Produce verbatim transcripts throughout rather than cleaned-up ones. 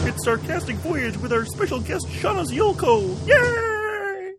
its sarcastic voyage with our special guest, Shauna Ziolko. Yay!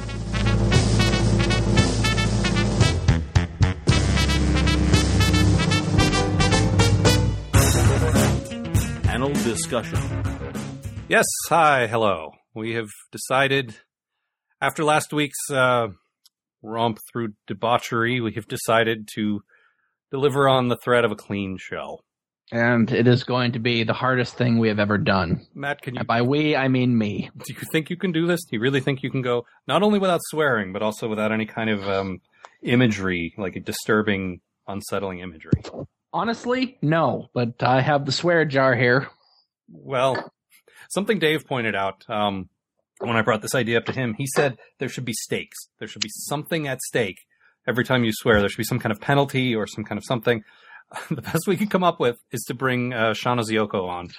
Panel discussion. Yes, hi, hello. We have decided, after last week's uh, romp through debauchery, we have decided to deliver on the threat of a clean show. And it is going to be the hardest thing we have ever done. Matt, can you... And by we, I mean me. Do you think you can do this? Do you really think you can go, not only without swearing, but also without any kind of um, imagery, like a disturbing, unsettling imagery? Honestly, no. But I have the swear jar here. Well, something Dave pointed out um, when I brought this idea up to him, he said there should be stakes. There should be something at stake every time you swear. There should be some kind of penalty or some kind of something. The best we could come up with is to bring uh, Shauna Ziolko on,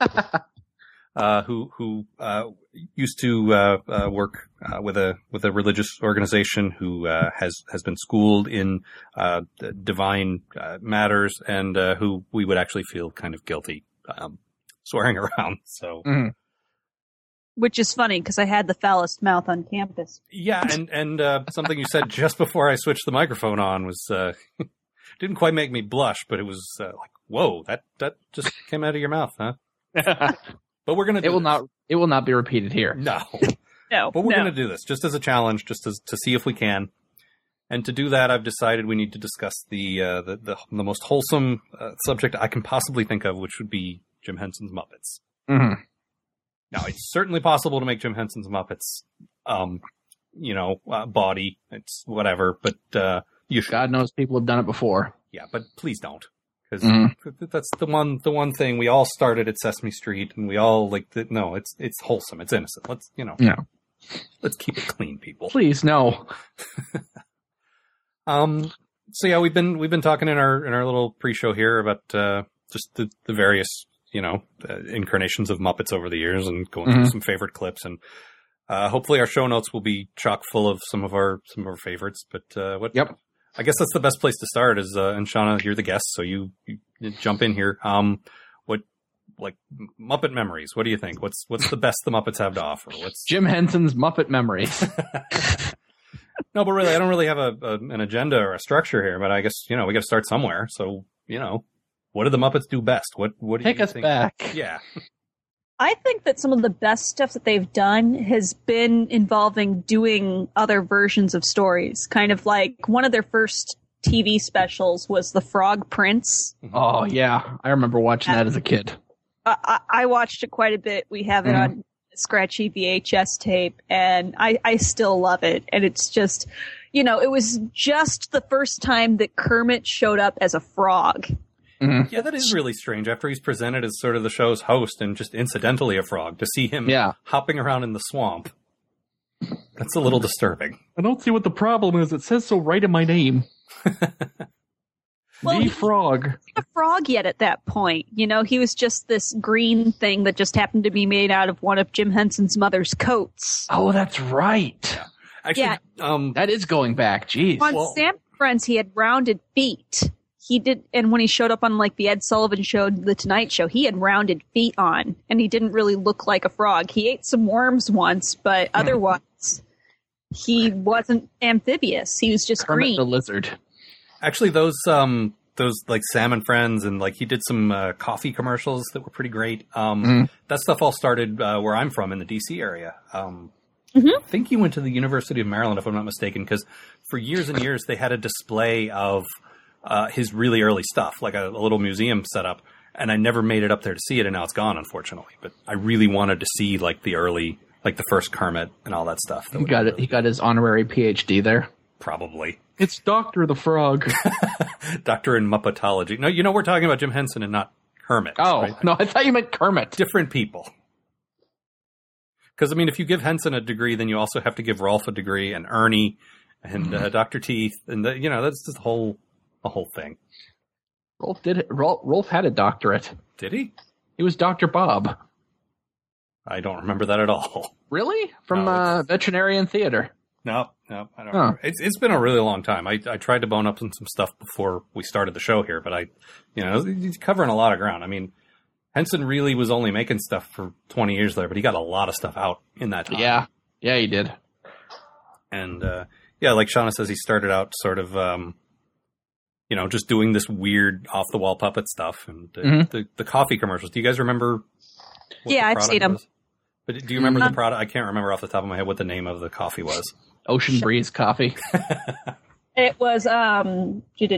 uh, who who uh, used to uh, uh, work uh, with a with a religious organization, who uh, has has been schooled in uh, divine uh, matters, and uh, who we would actually feel kind of guilty um, swearing around. So, mm-hmm. Which is funny because I had the foulest mouth on campus. Yeah, and and uh, something you said just before I switched the microphone on was. Uh, Didn't quite make me blush, but it was uh, like, whoa, that, that just came out of your mouth, huh? But we're gonna. Do it will this. not. It will not be repeated here. No, no. But we're no. gonna do this just as a challenge, just as, to see if we can. And to do that, I've decided we need to discuss the uh, the, the the most wholesome uh, subject I can possibly think of, which would be Jim Henson's Muppets. Mm-hmm. Now, it's certainly possible to make Jim Henson's Muppets, um, you know, uh, body. It's whatever, but. Uh, You should. God knows people have done it before. Yeah, but please don't, because mm-hmm. that's the one the one thing we all started at Sesame Street, and we all like. The, no, it's it's wholesome, it's innocent. Let's you know, yeah. Let's keep it clean, people. Please, no. um. So yeah, we've been we've been talking in our in our little pre-show here about uh, just the, the various you know uh, incarnations of Muppets over the years, and going mm-hmm. through some favorite clips, and uh, hopefully our show notes will be chock full of some of our some of our favorites. But uh, what? Yep. I guess that's the best place to start is, uh, and Shauna, you're the guest, so you, you, you jump in here. Um, what, like, Muppet memories, what do you think? What's, what's the best the Muppets have to offer? What's Jim Henson's Muppet memories? No, but really, I don't really have a, a, an agenda or a structure here, but I guess, you know, we gotta start somewhere. So, you know, what do the Muppets do best? What, what do Take you us think? back. Yeah. I think that some of the best stuff that they've done has been involving doing other versions of stories. Kind of like one of their first T V specials was The Frog Prince. Oh, yeah. I remember watching that as a kid. I, I, I watched it quite a bit. We have it mm-hmm. on scratchy V H S tape, and I, I still love it. And it's just, you know, it was just the first time that Kermit showed up as a frog. Mm-hmm. Yeah, that is really strange. After he's presented as sort of the show's host and just incidentally a frog, to see him yeah. hopping around in the swamp, that's a little disturbing. I don't see what the problem is. It says so right in my name. Well, the frog. He wasn't a frog yet at that point. You know, he was just this green thing that just happened to be made out of one of Jim Henson's mother's coats. Oh, that's right. Yeah. Actually, yeah. Um, that is going back. Jeez. On well, Sam Friends, he had rounded feet. He did, and when he showed up on like the Ed Sullivan Show, The Tonight Show, he had rounded feet on, and he didn't really look like a frog. He ate some worms once, but hmm. otherwise, he wasn't amphibious. He was just Kermit green. the Lizard. Actually, those um, those like Sam and Friends, and like he did some uh, coffee commercials that were pretty great. Um, mm. That stuff all started uh, where I'm from in the D C area. Um, mm-hmm. I think he went to the University of Maryland, if I'm not mistaken, because for years and years they had a display of uh, his really early stuff, like a, a little museum set up, and I never made it up there to see it, and now it's gone, unfortunately. But I really wanted to see like the early, like the first Kermit and all that stuff. That he got it. really He got his honorary P H D there. Probably. It's Doctor the Frog. Doctor in Muppetology. No, you know, we're talking about Jim Henson and not Kermit. Oh, right? no, I thought you meant Kermit. Different people. Because, I mean, if you give Henson a degree, then you also have to give Rolf a degree, and Ernie, and uh, Doctor Teeth, and, the, you know, that's just the whole, the whole thing. Rolf did it. Rolf, Rolf had a doctorate. Did he? He was Doctor Bob. I don't remember that at all. Really? From No, uh, Veterinarian Theater. No, no, I don't Huh. remember. It's, it's been a really long time. I, I tried to bone up on some stuff before we started the show here, but I, you know, he's covering a lot of ground. I mean, Henson really was only making stuff for twenty years there, but he got a lot of stuff out in that time. Yeah. Yeah, he did. And, uh, yeah, like Shauna says, he started out sort of, um, you know, just doing this weird off-the-wall puppet stuff. And uh, Mhm. the, the coffee commercials. Do you guys remember what Yeah, the I've product seen 'em. was? But do you remember Mhm. the product? I can't remember off the top of my head what the name of the coffee was. Ocean Breeze coffee. It was um.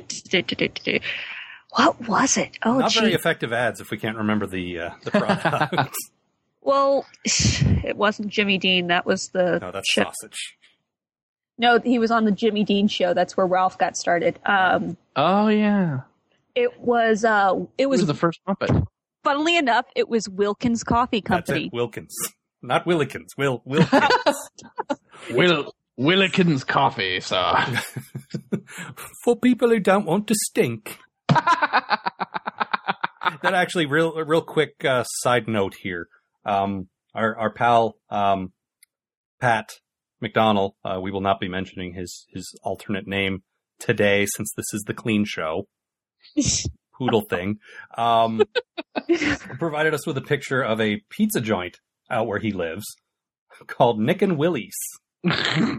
What was it? Oh, Not very gee. effective ads if we can't remember the uh, the product. Well, it wasn't Jimmy Dean. That was the No, that's show. sausage. No, he was on the Jimmy Dean show. That's where Ralph got started. Um, Oh, yeah. it was uh, it It was was the first Muppet. funnily enough, it was Wilkins Coffee That's Company. it, Wilkins. Not Willikins. Will Wilkins. Will Willikins coffee, sir. For people who don't want to stink. That actually, real real quick uh, side note here. Um, our our pal um, Pat McDonald. Uh, we will not be mentioning his his alternate name today, since this is the clean show. Poodle thing. Um, provided us with a picture of a pizza joint out where he lives called Nick and Willie's. And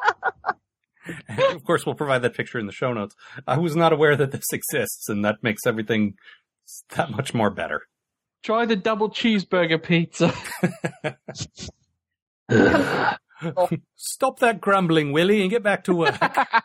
of course, we'll provide that picture in the show notes. I was not aware that this exists, and that makes everything that much more better. Try the double cheeseburger pizza. Stop that grumbling, Willie, and get back to work.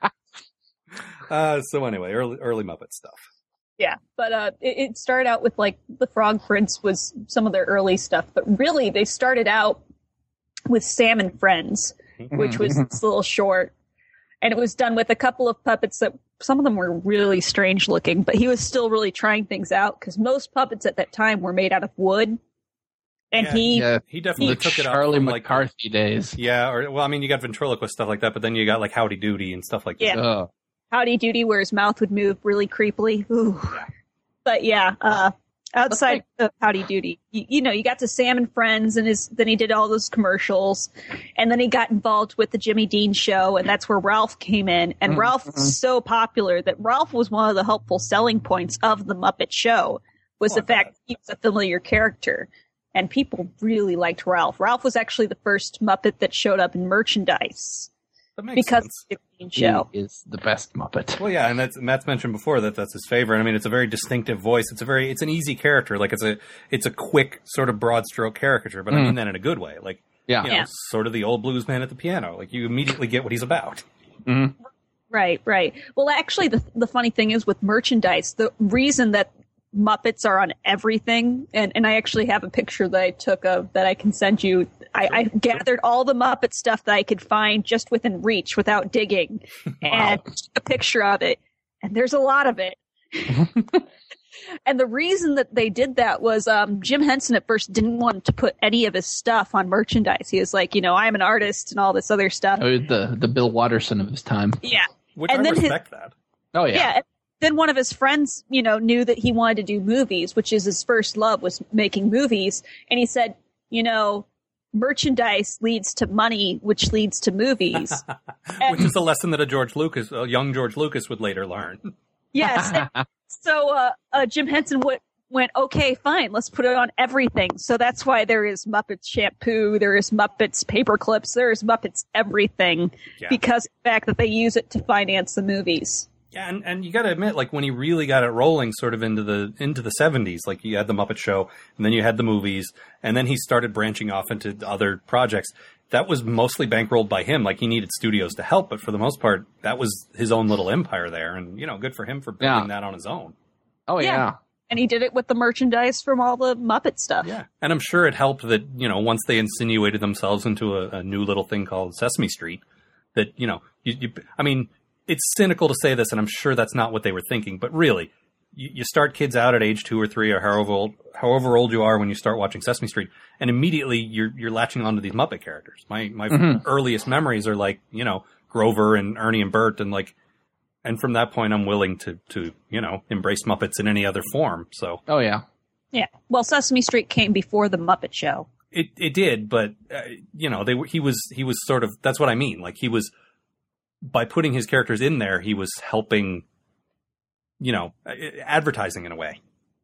uh, so anyway, early early Muppet stuff. Yeah, but uh, it, it started out with like the Frog Prince was some of their early stuff, but really they started out with Sam and Friends, which was this little short, and it was done with a couple of puppets that some of them were really strange looking, but he was still really trying things out because most puppets at that time were made out of wood, and Yeah, he Yeah, He definitely the took it up Charlie from, like, McCarthy days. yeah, or well, I mean, you got ventriloquist stuff like that, but then you got like Howdy Doody and stuff like that. Yeah. Oh. Howdy Doody, where his mouth would move really creepily. Ooh. But yeah, uh, outside of Howdy Doody, you, you know, you got to Sam and Friends, and his then he did all those commercials, and then he got involved with the Jimmy Dean show, and that's where Ralph came in. And Mm-hmm. Ralph was so popular that Ralph was one of the helpful selling points of the Muppet Show, was Oh, I the fact that he was a familiar character. And people really liked Ralph. Ralph was actually the first Muppet that showed up in merchandise That makes because sense. of the Jimmy Dean show. He is the best Muppet. Well, yeah, and that's Matt's mentioned before that that's his favorite. I mean, it's a very distinctive voice. It's a very, it's an easy character. Like it's a, it's a quick sort of broad stroke caricature, but I Mm. mean that in a good way. Like, Yeah. you know, Yeah. sort of the old blues man at the piano. Like you immediately get what he's about. Mm-hmm. Right, right. Well, actually, the the funny thing is with merchandise, the reason that Muppets are on everything, and, and I actually have a picture that I took of that I can send you. I, I gathered all the Muppet stuff that I could find just within reach without digging, and took a picture of it. And there's a lot of it. And the reason that they did that was um, Jim Henson at first didn't want to put any of his stuff on merchandise. He was like, you know, I'm an artist and all this other stuff. Oh, the the Bill Watterson of his time. Yeah. Which And I then his- respect that. Oh yeah. Yeah. and then one of his friends, you know, knew that he wanted to do movies, which is his first love, was making movies. And he said, you know, merchandise leads to money, which leads to movies. Which is a lesson that a George Lucas, a young George Lucas, would later learn. Yes. And so uh, uh, Jim Henson w- went, okay, fine, let's put it on everything. So that's why there is Muppets shampoo, there is Muppets paper clips, there is Muppets everything, Yeah. because of the fact that they use it to finance the movies. Yeah, and, and you got to admit, like when he really got it rolling, sort of into the into the seventies, like you had the Muppet Show, and then you had the movies, and then he started branching off into other projects. That was mostly bankrolled by him. Like he needed studios to help, but for the most part, that was his own little empire there, and you know, good for him for building Yeah. that on his own. Oh Yeah. yeah. And he did it with the merchandise from all the Muppet stuff. Yeah, and I'm sure it helped that you know once they insinuated themselves into a, a new little thing called Sesame Street, that you know, you, you, I mean. It's cynical to say this, and I'm sure that's not what they were thinking. But really, you, you start kids out at age two or three, or however old, however old you are when you start watching Sesame Street, and immediately you're you're latching onto these Muppet characters. My my Mhm. earliest memories are like you know Grover and Ernie and Bert, and like, and from that point, I'm willing to to you know embrace Muppets in any other form. So Oh yeah. Yeah. Well, Sesame Street came before the Muppet Show. it it did, but uh, you know they were he was he was sort of that's what I mean. Like he was. By putting his characters in there, he was helping, you know, advertising in a way.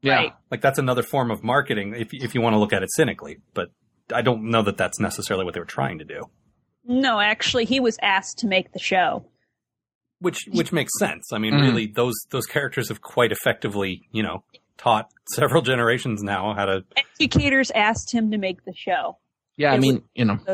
Yeah. Right. Like that's another form of marketing if if you want to look at it cynically. But I don't know that that's necessarily what they were trying to do. No, actually, he was asked to make the show. Which which makes sense. I mean, Mhm. really, those those characters have quite effectively, you know, taught several generations now how to. Educators asked him to make the show. Yeah, I It mean, you know.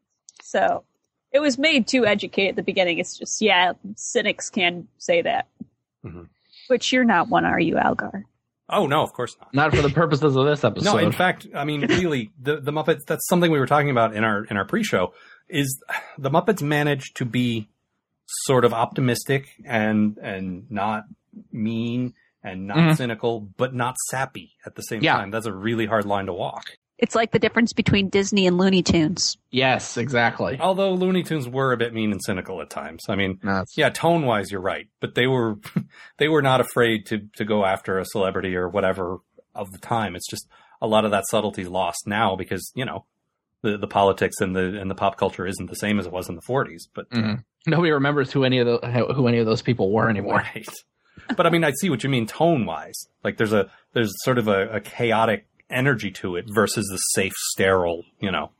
So it was made to educate at the beginning. It's just, yeah, cynics can say that. Mhm. Which you're not one, are you, Algar? Oh no, of course not. Not for the purposes of this episode. No, in fact, I mean, really, the the Muppets. That's something we were talking about in our in our pre-show. Is the Muppets managed to be sort of optimistic and and not mean and not Mhm. cynical, but not sappy at the same Yeah. time. That's a really hard line to walk. It's like the difference between Disney and Looney Tunes. Yes, exactly. Although Looney Tunes were a bit mean and cynical at times. I mean, No, it's- yeah, tone wise, you're right, but they were they were not afraid to to go after a celebrity or whatever of the time. It's just a lot of that subtlety lost now because you know the the politics and the and the pop culture isn't the same as it was in the forties. But uh, Mhm. Nobody remembers who any of the, who any of those people were anymore. right. But I mean, I see what you mean tone wise. Like there's a there's sort of a, a chaotic energy to it versus the safe, sterile. You know,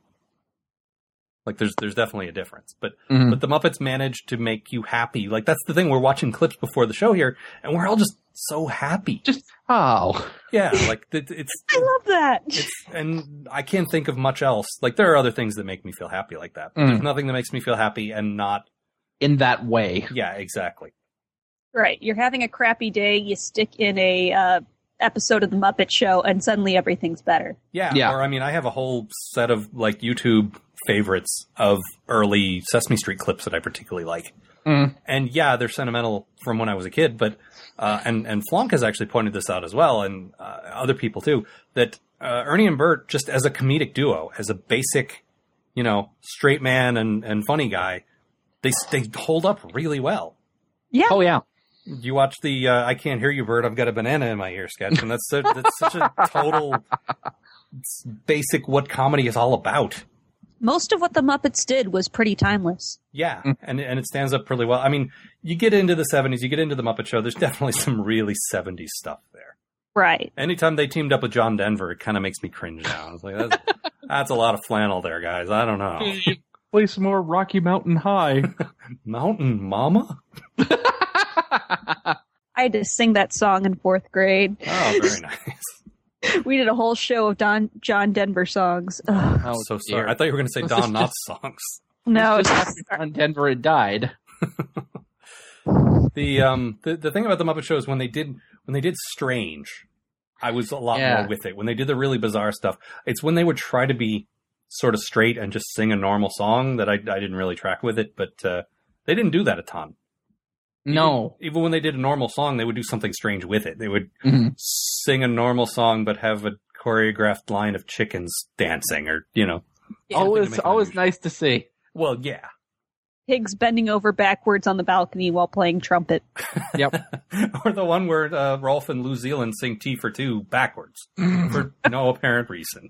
like there's there's definitely a difference. But Mhm. but the Muppets managed to make you happy. Like that's the thing. We're watching clips before the show here, and we're all just so happy. Just oh, Yeah, like it, it's I love that. it's and I can't think of much else. Like there are other things that make me feel happy like that. But Mm. There's nothing that makes me feel happy and not. in that way. Yeah, exactly. Right. You're having a crappy day, you stick in a uh, episode of The Muppet Show, and suddenly everything's better. Yeah, Yeah. Or I mean, I have a whole set of like YouTube favorites of early Sesame Street clips that I particularly like. Mm. And yeah, they're sentimental from when I was a kid, but uh, and and Flonk has actually pointed this out as well, and uh, other people too, that uh, Ernie and Bert, just as a comedic duo, as a basic, you know, straight man and, and funny guy, they they hold up really well. Yeah. Oh yeah. You watch the uh, "I Can't Hear You, Bert, I've Got a Banana in My Ear" sketch, and that's so, that's such a total it's basic what comedy is all about. Most of what the Muppets did was pretty timeless. Yeah, and and it stands up really well. I mean, you get into the seventies, you get into the Muppet Show. There's definitely some really seventies stuff there. Right. Anytime they teamed up with John Denver, it kind of makes me cringe now. I was like, that's, that's a lot of flannel there, guys. I don't know. Play some more Rocky Mountain High. Mountain Mama? I had to sing that song in fourth grade. Oh, very nice. We did a whole show of Don John Denver songs. Ugh. I'm so dear. sorry. I thought you were going to say Don Knotts songs. No, Just it's after John Denver had died. The um the, the thing about the Muppet Show is when they did when they did Strange, I was a lot Yeah. more with it. When they did the really bizarre stuff, it's when they would try to be sort of straight and just sing a normal song that I I didn't really track with it. But uh, they didn't do that a ton. No. Even when they did a normal song, they would do something strange with it. They would Mhm. sing a normal song but have a choreographed line of chickens dancing, or you know. Yeah. something to Always, make it always unusual. nice to see. Well, yeah. pigs bending over backwards on the balcony while playing trumpet. Yep. Or the one where uh, Rolf and Lou Zealand sing T for two backwards for no apparent reason.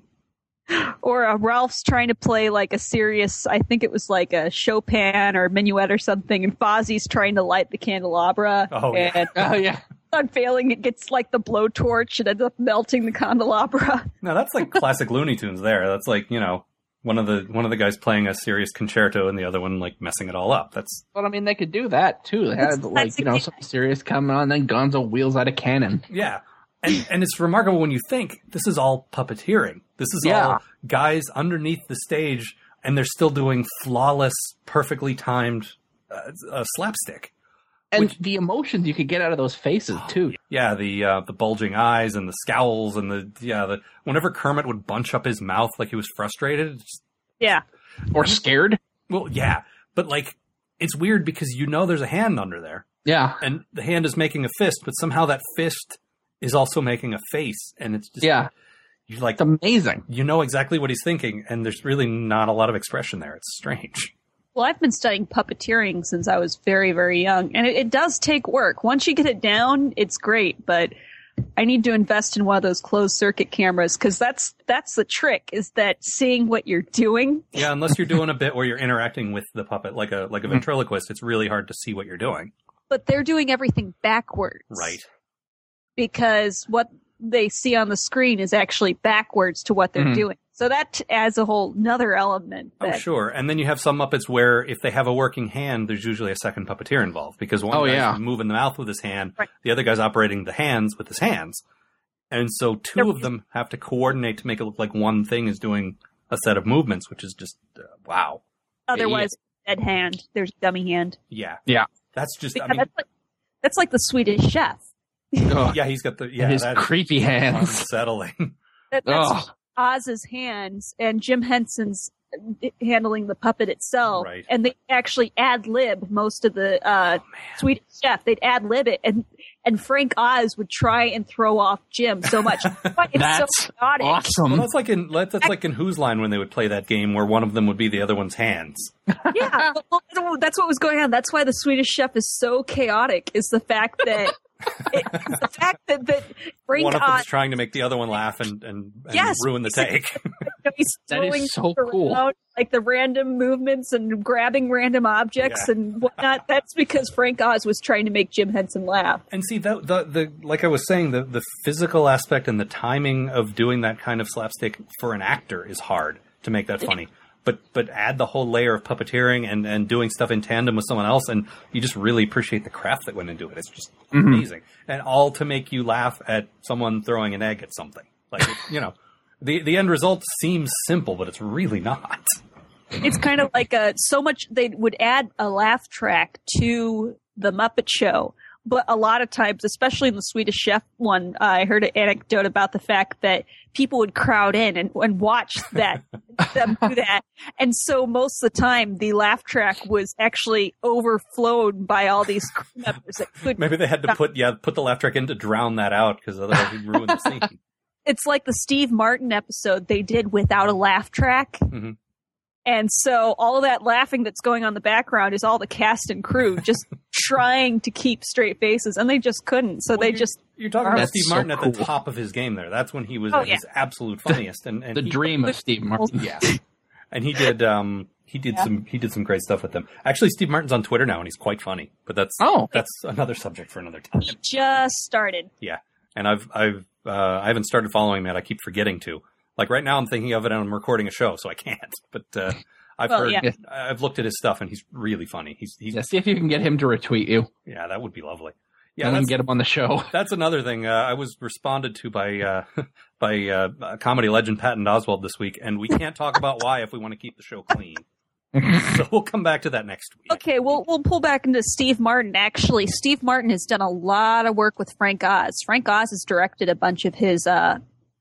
Or uh, Ralph's trying to play like a serious, I think it was like a Chopin or minuet or something, and Fozzie's trying to light the candelabra. Oh, yeah. And Oh yeah. on failing, it gets like the blowtorch and ends up melting the candelabra. No, that's like classic Looney Tunes there. That's like, you know, one of the one of the guys playing a serious concerto and the other one like messing it all up. That's But I mean, they could do that too. They That's- had like that's you know the- something serious coming on, then Gonzo wheels out a cannon. yeah. And and it's remarkable when you think this is all puppeteering. This is Yeah. all guys underneath the stage and they're still doing flawless, perfectly timed uh, uh, slapstick. And Which- the emotions you could get out of those faces too. Yeah, the uh, the bulging eyes and the scowls and the yeah, the whenever Kermit would bunch up his mouth like he was frustrated. It's just, Yeah. Or scared. well, yeah, but like it's weird because you know there's a hand under there, Yeah. and the hand is making a fist, but somehow that fist is also making a face, and it's just Yeah. you like It's amazing. you know exactly what he's thinking, and there's really not a lot of expression there. It's strange. Well, I've been studying puppeteering since I was very, very young, and it, it does take work. Once you get it down, it's great, but I need to invest in one of those closed circuit cameras because that's that's the trick, is that seeing what you're doing. Yeah, unless you're doing a bit where you're interacting with the puppet like a like a ventriloquist, it's really hard to see what you're doing. But they're doing everything backwards. Right. Because what they see on the screen is actually backwards to what they're Mhm. doing. So that adds a whole another element. Oh, That, sure. And then you have some Muppets where if they have a working hand, there's usually a second puppeteer involved because one Oh, guy's yeah. moving the mouth with his hand, Right. the other guy's operating the hands with his hands. And so two There- of them have to coordinate to make it look like one thing is doing a set of movements, which is just, uh, wow. Otherwise, dead hand. There's dummy hand. Yeah. Yeah. That's just, Yeah, I mean, that's, like, that's like the Swedish Chef. Ugh. yeah, he's got the, yeah, And his that is creepy hands. unsettling. That, that's Ugh. Oz's hands and Jim Henson's handling the puppet itself. Right. And they actually ad lib most of the uh, Oh, man. Swedish Chef. They'd ad lib it, and and Frank Oz would try and throw off Jim so much. But it's That's so chaotic. awesome. Well, that's like in that's like in Who's Line when they would play that game where one of them would be the other one's hands. Yeah, well, that's what was going on. That's why the Swedish Chef is so chaotic. Is the fact that it, it's the fact that that Frank One of them's Oz, trying to make the other one laugh and, and, and Yes. ruin the take. he's That is throwing so around, cool. like the random movements and grabbing random objects Yeah. and whatnot. That's because Frank Oz was trying to make Jim Henson laugh. And see, that, the, the like I was saying, the, the physical aspect and the timing of doing that kind of slapstick for an actor is hard to make that funny. But but add the whole layer of puppeteering and, and doing stuff in tandem with someone else, and you just really appreciate the craft that went into it. It's just Mhm. amazing. And all to make you laugh at someone throwing an egg at something. Like, it, you know, the, the end result seems simple, but it's really not. It's kind of like a so much they would add a laugh track to the Muppet Show. But a lot of times, especially in the Swedish Chef one, uh, I heard an anecdote about the fact that people would crowd in and, and watch that them do that. And so most of the time, the laugh track was actually overflowed by all these crew members that could. Maybe they had to put yeah put the laugh track in to drown that out because otherwise you'd ruin the scene. It's like the Steve Martin episode they did without a laugh track. Mhm. And so all of that laughing that's going on in the background is all the cast and crew just trying to keep straight faces, and they just couldn't. So Well, they you- just You're talking about That's Steve so Martin at the cool. top of his game there. That's when he was Oh, at yeah. his absolute funniest. And, and The he, dream of Steve Martin. Yeah. And he did um he did Yeah. some he did some great stuff with them. Actually, Steve Martin's on Twitter now and he's quite funny. But that's Oh. that's another subject for another time. just started. Yeah. And I've I've uh I haven't started following him yet. I keep forgetting to. Like right now I'm thinking of it and I'm recording a show, so I can't. But uh I've Well, heard yeah. I've looked at his stuff and he's really funny. He's he's Yeah, see if you can get him to retweet you. yeah, that would be lovely. Yeah, Yeah, and then that's, get him on the show. That's another thing. Uh, I was responded to by uh, by uh, uh, comedy legend Patton Oswalt this week, and we can't talk about why if we want to keep the show clean. So we'll come back to that next week. Okay, we'll we'll pull back into Steve Martin. Actually, Steve Martin has done a lot of work with Frank Oz. Frank Oz has directed a bunch of his uh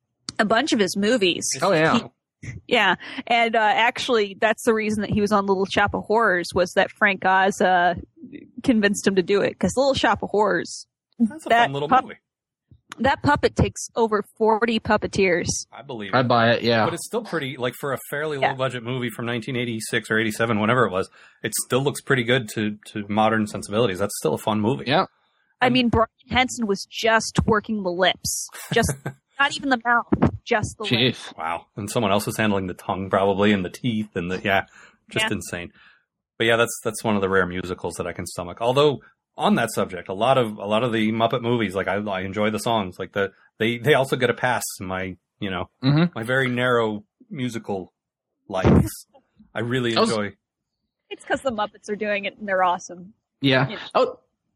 a bunch of his movies. Oh, yeah. Yeah, and uh, actually, that's the reason that he was on Little Shop of Horrors was that Frank Oz uh, convinced him to do it. Because Little Shop of Horrors, That's a that fun little pup- movie. that puppet takes over forty puppeteers. I believe. I it. buy it, yeah. But it's still pretty, like for a fairly Yeah. low budget movie from nineteen eighty-six or eighty-seven, whatever it was, it still looks pretty good to, to modern sensibilities. That's still a fun movie. Yeah. I mean, Brian Henson was just working the lips, just not even the mouth, just the lips. Jeez. Wow. And someone else is handling the tongue probably and the teeth and the, yeah, just Yeah. insane. But yeah, that's, that's one of the rare musicals that I can stomach. Although on that subject, a lot of, a lot of the Muppet movies, like I, I enjoy the songs, like the, they, they also get a pass in my, you know, Mhm. my very narrow musical likes. I really I was- enjoy. It's because the Muppets are doing it and they're awesome. Yeah. Yeah. Oh,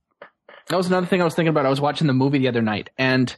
that was another thing I was thinking about. I was watching the movie the other night, and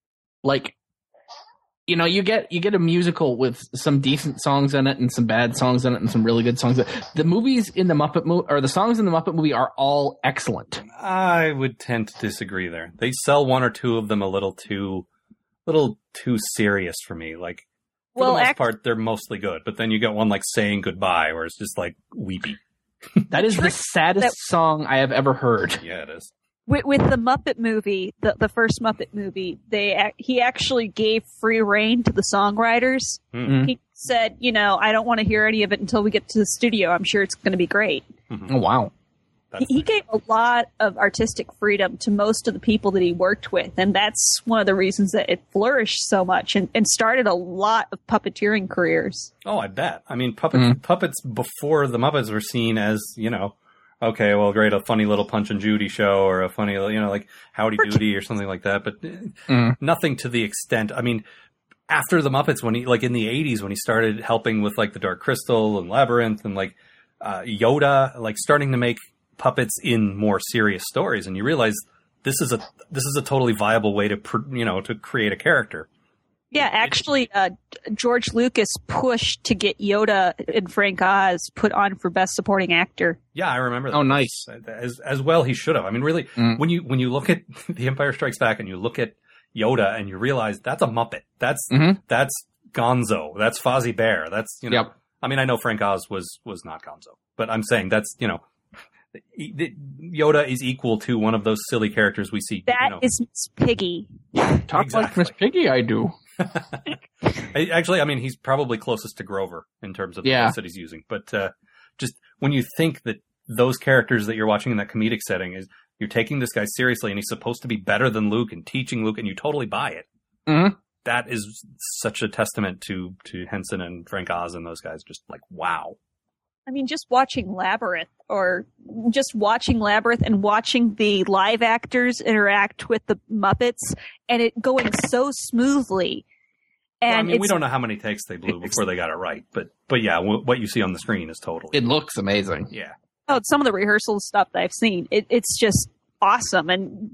like, you know, you get you get a musical with some decent songs in it and some bad songs in it and some really good songs. The movies in the Muppet movie, or the songs in the Muppet movie, are all excellent. I would tend to disagree there. They sell one or two of them a little too, little too serious for me. Like, for Well, the most act- part, they're mostly good. But then you get one like Saying Goodbye, where it's just like weepy. That is the saddest that- song I have ever heard. Yeah, it is. With, with the Muppet movie, the, the first Muppet movie, they ac- he actually gave free reign to the songwriters. Mhm. He said, you know, I don't want to hear any of it until we get to the studio. I'm sure it's going to be great. Oh wow! That's He, he gave a lot of artistic freedom to most of the people that he worked with, and that's one of the reasons that it flourished so much and, and started a lot of puppeteering careers. Oh, I bet. I mean, puppets, Mhm. puppets before the Muppets were seen as, you know, okay, well, great, a funny little Punch and Judy show or a funny, you know, like Howdy Doody or something like that, but Mm. nothing to the extent. I mean, after the Muppets, when he, like in the eighties, when he started helping with like the Dark Crystal and Labyrinth and like uh, Yoda, like starting to make puppets in more serious stories, and you realize this is a this is a totally viable way to pr- you know to create a character. Yeah, actually, uh, George Lucas pushed to get Yoda and Frank Oz put on for Best Supporting Actor. Yeah, I remember that. Oh, nice. As as well, he should have. I mean, really, Mm. when you when you look at The Empire Strikes Back and you look at Yoda and you realize that's a Muppet. That's Mhm. that's Gonzo. That's Fozzie Bear. That's you know. Yep. I mean, I know Frank Oz was was not Gonzo, but I'm saying that's you know, Yoda is equal to one of those silly characters we see. That you know. is Miss Piggy. Talk Exactly. like Miss Piggy, I do. I- Actually, I mean, he's probably closest to Grover in terms of the Yeah. voice that he's using. But uh, just when you think that those characters that you're watching in that comedic setting is you're taking this guy seriously and he's supposed to be better than Luke and teaching Luke, and you totally buy it. Mhm. That is such a testament to to Henson and Frank Oz and those guys. Just like wow. I mean, just watching Labyrinth, or just watching Labyrinth and watching the live actors interact with the Muppets, and it going so smoothly. And Well, I mean, it's, we don't know how many takes they blew before they got it right, but but yeah, w- what you see on the screen is totally It looks amazing. yeah. oh, some of the rehearsal stuff that I've seen, it, it's just awesome. And,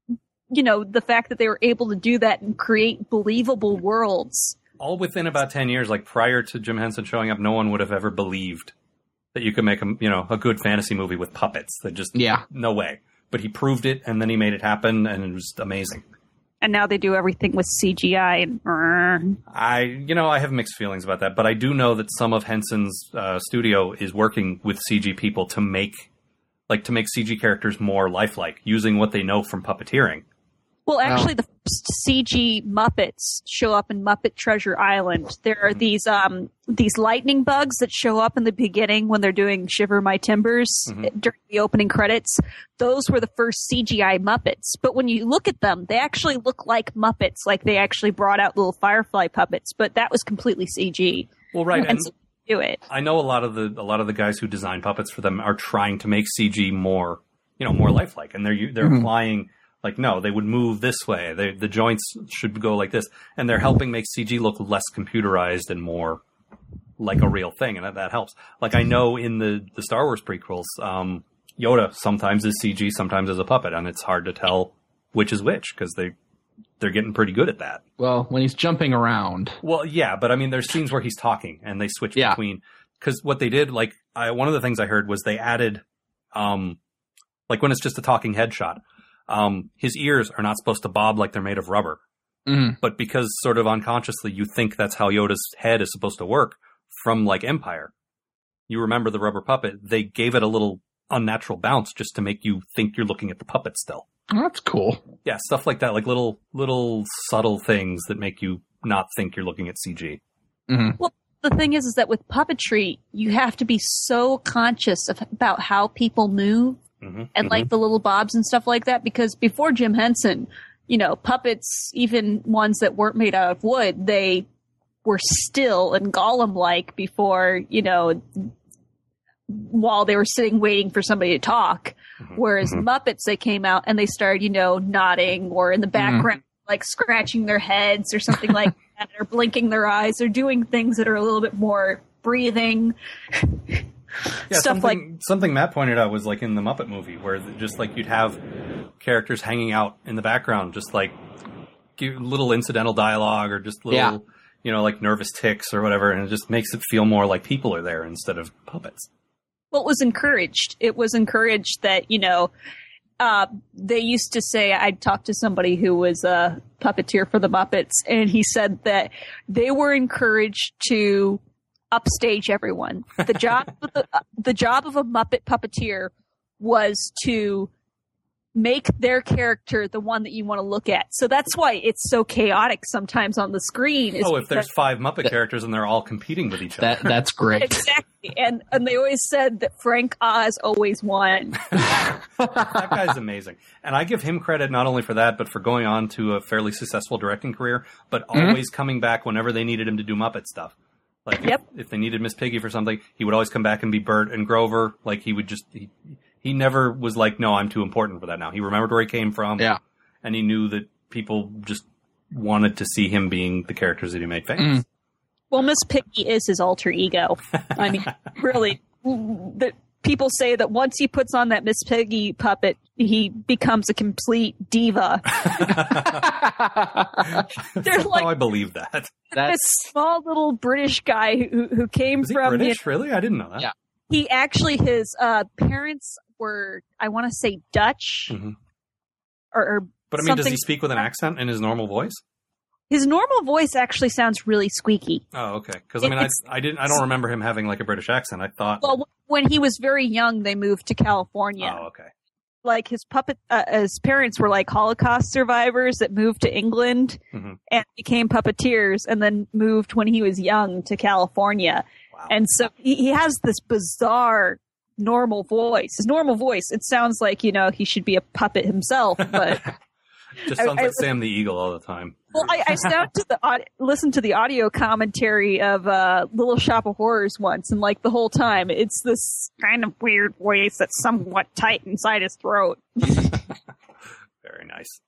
you know, the fact that they were able to do that and create believable worlds. All within about ten years, like prior to Jim Henson showing up, no one would have ever believed that you could make a you know a good fantasy movie with puppets. That just Yeah. no way. But he proved it, and then he made it happen, and it was amazing. And now they do everything with C G I and uh, I you know I have mixed feelings about that, but I do know that some of Henson's uh, studio is working with C G people to make like to make C G characters more lifelike, using what they know from puppeteering. well, actually, the first C G Muppets show up in Muppet Treasure Island. There are these um these lightning bugs that show up in the beginning when they're doing "Shiver My Timbers" Mhm. during the opening credits. Those were the first C G I Muppets. But when you look at them, they actually look like Muppets. Like they actually brought out little Firefly puppets, but that was completely C G. Well, right, And and so do it. I know a lot of the a lot of the guys who design puppets for them are trying to make C G more, you know, more lifelike, and they're they're Mhm. applying like no, they would move this way, they, the joints should go like this, and they're helping make C G look less computerized and more like a real thing, and that, that helps. Like I know in the the Star Wars prequels, um, Yoda sometimes is C G, sometimes is a puppet, and it's hard to tell which is which because they they're getting pretty good at that. Well, when he's jumping around. Well, yeah, but I mean, there's scenes where he's talking and they switch Yeah. between, because what they did, like, I, one of the things I heard was they added, um, like when it's just a talking headshot, um, his ears are not supposed to bob like they're made of rubber. Mhm. But because sort of unconsciously you think that's how Yoda's head is supposed to work from like Empire, you remember the rubber puppet, they gave it a little unnatural bounce just to make you think you're looking at the puppet still. Oh, that's cool. Yeah, stuff like that, like little, little subtle things that make you not think you're looking at C G. Mhm. The thing is, is that with puppetry, you have to be so conscious of, about how people move Mm-hmm. and like the little bobs and stuff like that. Because before Jim Henson, you know, puppets, even ones that weren't made out of wood, they were still and Gollum-like before, you know, while they were sitting waiting for somebody to talk. Mhm. Whereas Mhm. Muppets, they came out and they started, you know, nodding or in the background, like scratching their heads or something like that, or blinking their eyes, or doing things that are a little bit more breathing. Yeah, Stuff like something, something Matt pointed out was like in the Muppet movie, where the- just like you'd have characters hanging out in the background, just like give little incidental dialogue or just little, Yeah. you know, like nervous tics or whatever, and it just makes it feel more like people are there instead of puppets. Well, it was encouraged. It was encouraged that, you know, uh, they used to say, I talked to somebody who was a puppeteer for the Muppets, and he said that they were encouraged to upstage everyone. The job of the, the job of a Muppet puppeteer was to make their character the one that you want to look at. So that's why it's so chaotic sometimes on the screen. is Oh, if there's because- five Muppet characters and they're all competing with each other. That that's great. Exactly. And and they always said that Frank Oz always won. That guy's amazing. And I give him credit not only for that, but for going on to a fairly successful directing career, but Mhm. always coming back whenever they needed him to do Muppet stuff. Like Yep. if, if they needed Miss Piggy for something, he would always come back and be Bert and Grover. Like he would just, he, he never was like, no, I'm too important for that now. He remembered where he came from. Yeah. And he knew that people just wanted to see him being the characters that he made famous. Mm. Well, Miss Piggy is his alter ego. I mean, really, the, people say that once he puts on that Miss Piggy puppet, he becomes a complete diva. There's Oh, like I believe that. this That's small little British guy who who came Is he from. British? Really? I didn't know that. Yeah. He actually, his uh, parents were, I want to say, Dutch, Mhm. or, or But I mean, does something- he speak with an accent in his normal voice? his normal voice actually sounds really squeaky. Oh, okay. Because I mean, I, It's- I didn't. I don't remember him having like a British accent. I thought. Well, when he was very young, they moved to California. Oh, okay. Like his puppet, uh, his parents were like Holocaust survivors that moved to England Mhm. and became puppeteers, and then moved when he was young to California. Wow. And so he, he has this bizarre normal voice. His normal voice, it sounds like, you know, he should be a puppet himself, but Just I- sounds I- like Sam the Eagle all the time. well, I, I stopped to the aud- listen to the audio commentary of uh, Little Shop of Horrors once, and like the whole time, it's this kind of weird voice that's somewhat tight inside his throat. Very nice.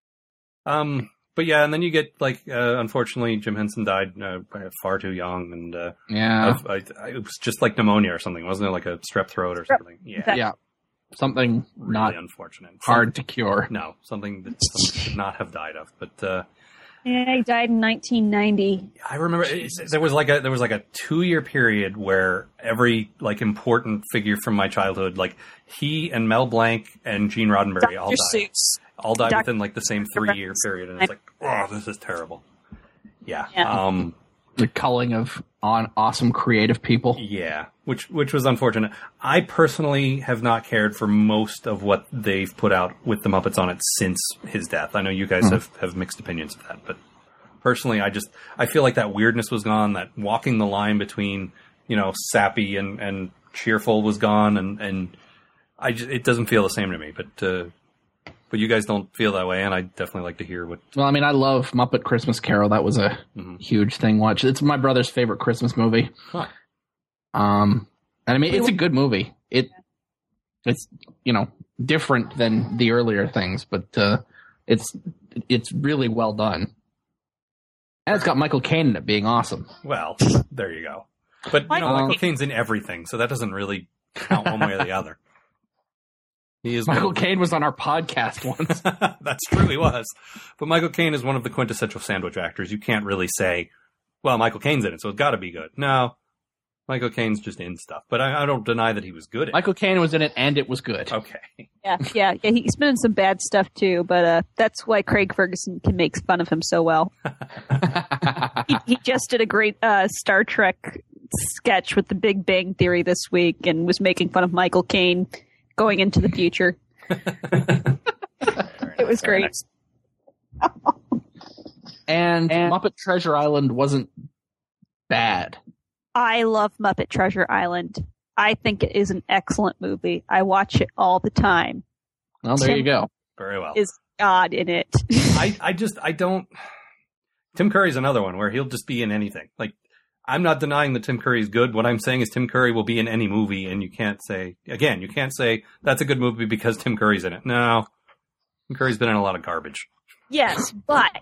Um, but yeah, and then you get like, uh, unfortunately, Jim Henson died uh, far too young, and uh, yeah, of, I, I, it was just like pneumonia or something, wasn't it? Like a strep throat or something. Yeah, That- yeah, something really not unfortunate. hard to cure. No, something that someone should not have died of. But uh, Yeah, he died in nineteen ninety. I remember it, there was like a there was like a two year period where every like important figure from my childhood, like he and Mel Blanc and Gene Roddenberry, all Doctor died. Seuss. all died Doc- within like the same three year period, and it's like, oh, this is terrible. Yeah, Yeah. um, The culling of on awesome creative people. yeah, which which was unfortunate. I personally have not cared for most of what they've put out with the Muppets on it since his death. I know you guys Mhm. have, have mixed opinions of that, but personally, I just I feel like that weirdness was gone. That walking the line between, you know, sappy and, and cheerful was gone, and, and I just, it doesn't feel the same to me. But uh, but you guys don't feel that way, and I definitely like to hear what. Well, I mean, I love Muppet Christmas Carol. That was a Mhm. huge thing. Watch, it's my brother's favorite Christmas movie. Huh. Um, and I mean, it's a good movie. It, it's you know different than the earlier things, but uh, it's it's really well done. And it's got Michael Caine in it, being awesome. Well, there you go. But you know, Michael Michael Caine- Caine's in everything, so that doesn't really count one way or the other. He is one Michael of the- Caine was on our podcast once. That's true, he was. But Michael Caine is one of the quintessential sandwich actors. You can't really say, well, Michael Caine's in it, so it's got to be good. No, Michael Caine's just in stuff. But I, I don't deny that he was good at Michael Caine was in it, and it was good. it. Okay. Yeah, yeah, yeah. He's been in some bad stuff too, but uh, that's why Craig Ferguson can make fun of him so well. he, he just did a great uh, Star Trek sketch with the Big Bang Theory this week, and was making fun of Michael Caine going into the future. It was Very great. nice. and, Muppet Treasure Island wasn't bad. I love Muppet Treasure Island. I think it is an excellent movie. I watch it all the time. Well, there you go. Very well. Is God in it? I, I just, I don't. Tim Curry's another one where he'll just be in anything. Like, I'm not denying that Tim Curry is good. What I'm saying is Tim Curry will be in any movie, and you can't say, again, you can't say that's a good movie because Tim Curry's in it. No. Tim Curry's been in a lot of garbage. Yes, but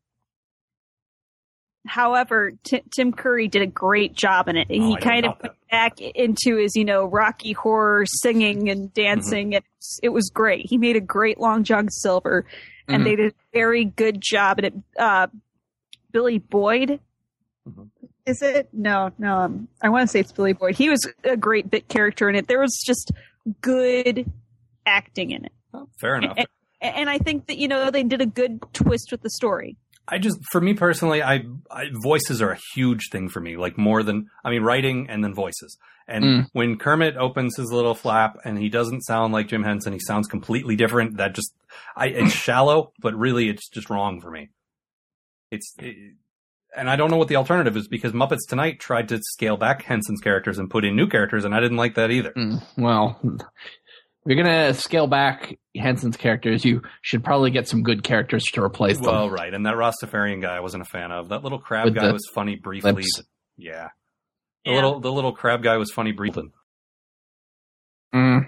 however, T- Tim Curry did a great job in it. Oh, He I don't kind of doubt that. went back into his, you know, Rocky Horror singing and dancing. And it was great. He made a great Long John Silver, and Mhm. they did a very good job. And it, uh, Billy Boyd, Mhm. is it? No, no. Um, I want to say it's Billy Boyd. He was a great bit character in it. There was just good acting in it. Oh, fair enough. And, and I think that, you know, they did a good twist with the story. I just, for me personally, I, I voices are a huge thing for me. Like more than, I mean, writing and then voices. And Mm. when Kermit opens his little flap and he doesn't sound like Jim Henson, he sounds completely different. That just, I, it's shallow, but really it's just wrong for me. It's, it, and I don't know what the alternative is because Muppets Tonight tried to scale back Henson's characters and put in new characters, and I didn't like that either. Mm, well, if you're going to scale back Henson's characters, you should probably get some good characters to replace them. Well, right. And that Rastafarian guy I wasn't a fan of. That little crab With guy the was funny briefly. lips. but- yeah. The Yeah. little, the little crab guy was funny briefly. Mm.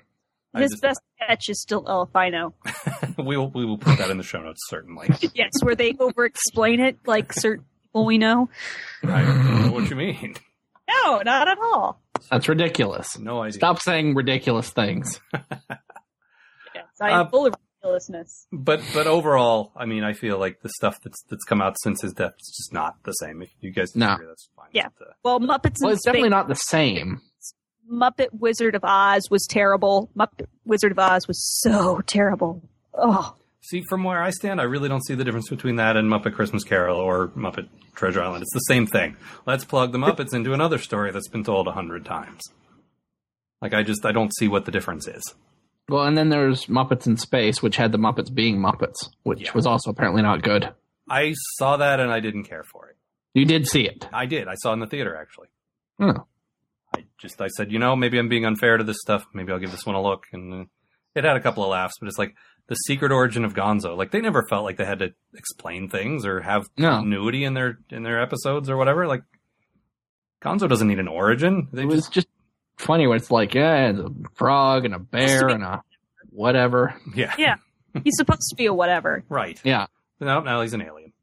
I His just- best sketch is still Elfino. we will we will put that in the show notes certainly. Yes, where they over-explain it like certain people we know. I don't know what you mean. No, not at all. That's ridiculous. No idea. Stop saying ridiculous things. Yes, I'm Uh, full of ridiculousness. But but overall, I mean, I feel like the stuff that's that's come out since his death is just not the same. If you guys No. disagree, that's fine. Yeah. But, uh, Well, Muppets Well, in it's definitely Space, not the same. Muppet Wizard of Oz was terrible. Muppet Wizard of Oz was so terrible. Oh, see, from where I stand, I really don't see the difference between that and Muppet Christmas Carol or Muppet Treasure Island. It's the same thing. Let's plug the Muppets into another story that's been told a hundred times. Like, I just, I don't see what the difference is. Well, and then there's Muppets in Space, which had the Muppets being Muppets, which Yeah. was also apparently not good. I saw that and I didn't care for it. You did see it. I did. I saw it in the theater, actually. Oh. I just, I said, you know, maybe I'm being unfair to this stuff. Maybe I'll give this one a look. And uh, it had a couple of laughs, but it's like the secret origin of Gonzo. Like, they never felt like they had to explain things or have No. continuity in their in their episodes or whatever. Like, Gonzo doesn't need an origin. They It was just, just funny where it's like, yeah, it's a frog and a bear and a whatever. yeah, yeah. He's supposed to be a whatever, right. Yeah. No, now he's an alien.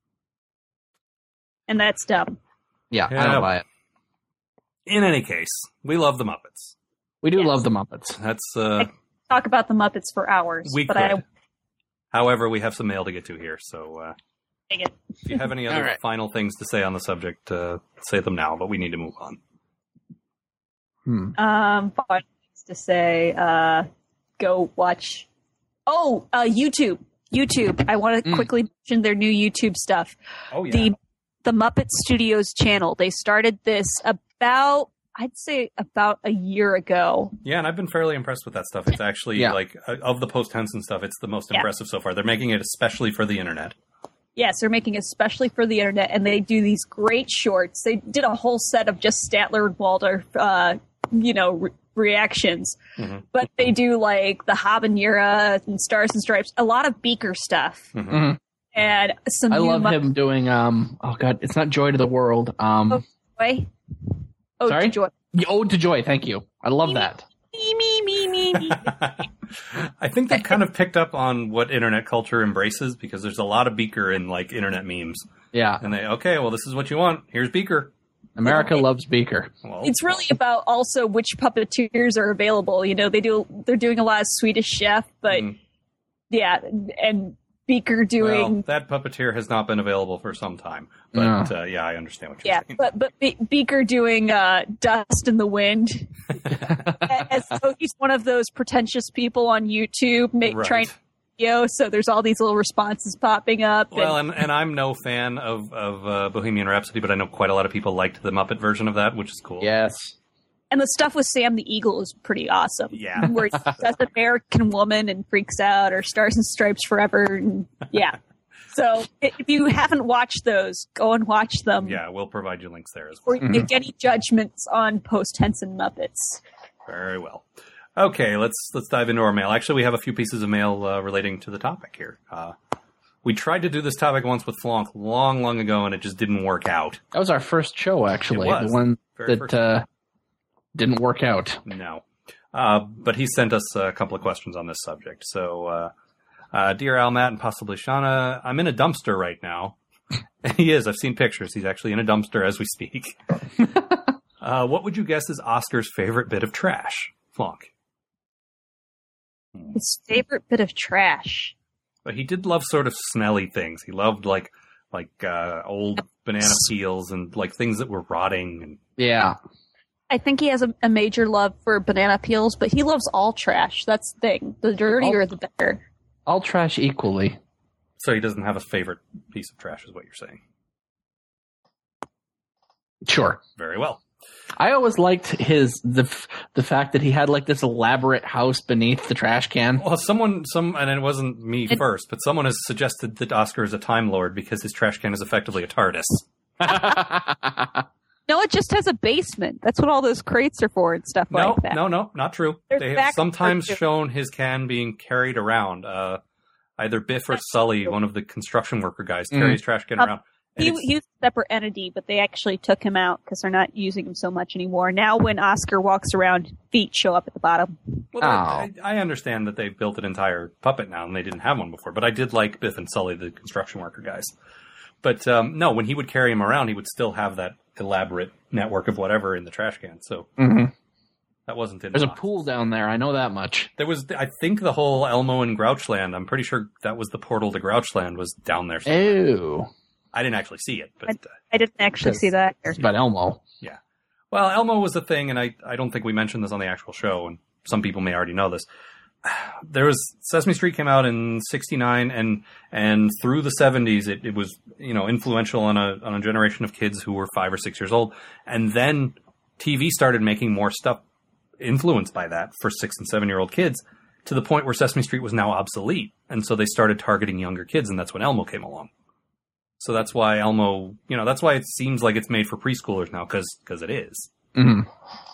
and that's dumb. Yeah, Yeah. I don't buy it. In any case, we love the Muppets. We do Yes. love the Muppets. That's uh, Talk about the Muppets for hours. we but could. I However, we have some mail to get to here, so uh, dang it. if you have any other All right. final things to say on the subject, uh, say them now. But we need to move on. Hmm. Um, fun things to say. Uh, go watch. Oh, uh, YouTube. YouTube. I want to Mm. quickly mention their new YouTube stuff. Oh yeah, The the Muppet Studios channel. They started this about, I'd say, about a year ago. yeah, and I've been fairly impressed with that stuff. It's actually Yeah. like uh, of the post Henson stuff, it's the most Yeah. impressive so far. They're making it especially for the internet. Yes, they're making it especially for the internet, and they do these great shorts. They did a whole set of just Statler and Waldorf, uh, you know, re- reactions. Mhm. But they do like the Habanera and Stars and Stripes, a lot of Beaker stuff, Mhm. and some. I new love Muppet him doing, um, oh God, it's not Joy to the World. Um, Joy. Oh, Sorry? Joy. Ode to Joy, thank you. I love that. Me, me, me, me, me. I think they've kind of picked up on what internet culture embraces because there's a lot of Beaker in like internet memes, Yeah, and they okay, well, this is what you want. Here's Beaker. America loves Beaker. Well, It's really about also which puppeteers are available. You know, they do. They're doing a lot of Swedish Chef, but Mm. yeah, and Beaker doing. well, that puppeteer has not been available for some time, but No. uh, yeah, I understand what you're Yeah, saying. but but Be- Beaker doing uh, Dust in the Wind, as though he's one of those pretentious people on YouTube ma- Right. trying to video. So there's all these little responses popping up. Well, and, and, and I'm no fan of of uh, Bohemian Rhapsody, but I know quite a lot of people liked the Muppet version of that, which is cool. Yes. and the stuff with Sam the Eagle is pretty awesome. Yeah. where he does American Woman and freaks out, or Stars and Stripes Forever, and yeah. So i- if you haven't watched those, go and watch them. Yeah, we'll provide you links there as well. Or you make any judgments on post Henson Muppets. Very well. Okay, let's let's dive into our mail. Actually, we have a few pieces of mail uh, relating to the topic here. Uh, we tried to do this topic once with Flonk long, long ago, and it just didn't work out. That was our first show, actually. It was. The one Very that first. uh, didn't work out. No. Uh, but he sent us a couple of questions on this subject. So, uh, uh, dear Al, Matt, and possibly Shauna, I'm in a dumpster right now. And he is. I've seen pictures. He's actually in a dumpster as we speak. uh, what would you guess is Oscar's favorite bit of trash? Flonk. His favorite bit of trash. But he did love sort of smelly things. He loved like like uh, old banana peels and like things that were rotting. And Yeah. I think he has a, a major love for banana peels, but he loves all trash. That's the thing. The dirtier, All- the better. All trash equally. so he doesn't have a favorite piece of trash, is what you're saying. Sure. Very well. I always liked his the f- the fact that he had like this elaborate house beneath the trash can. Well, someone, some, and it wasn't me It- first, but someone has suggested that Oscar is a Time Lord because his trash can is effectively a TARDIS. No, it just has a basement. That's what all those crates are for and stuff No, like that. no, no, not true. There's They have back- sometimes there's- shown his can being carried around. Uh, either Biff or Sully, one of the construction worker guys, carries trash can Um, around. And He, it's- he was a separate entity, but they actually took him out because they're not using him so much anymore. Now when Oscar walks around, feet show up at the bottom. Well, I, I understand that they've built an entire puppet now, and they didn't have one before. But I did like Biff and Sully, the construction worker guys. But um, no, when he would carry him around, he would still have that elaborate network of whatever in the trash can. So Mm-hmm. that wasn't in There's the a box. pool down there. I know that much. There was, I think, the whole Elmo and Grouchland. I'm pretty sure that was the portal to Grouchland was down there. Ew. I didn't actually see it, but uh, I didn't actually see that. It's about Elmo. well, Elmo was the thing, and I, I don't think we mentioned this on the actual show, and some people may already know this. There was Sesame Street came out in sixty-nine, and and through the seventies, it, it was you know influential on a on a generation of kids who were five or six years old, and then T V started making more stuff influenced by that for six and seven year old kids, to the point where Sesame Street was now obsolete, and so they started targeting younger kids, and that's when Elmo came along. So that's why Elmo, you know, that's why it seems like it's made for preschoolers now, because it is. Mm-hmm.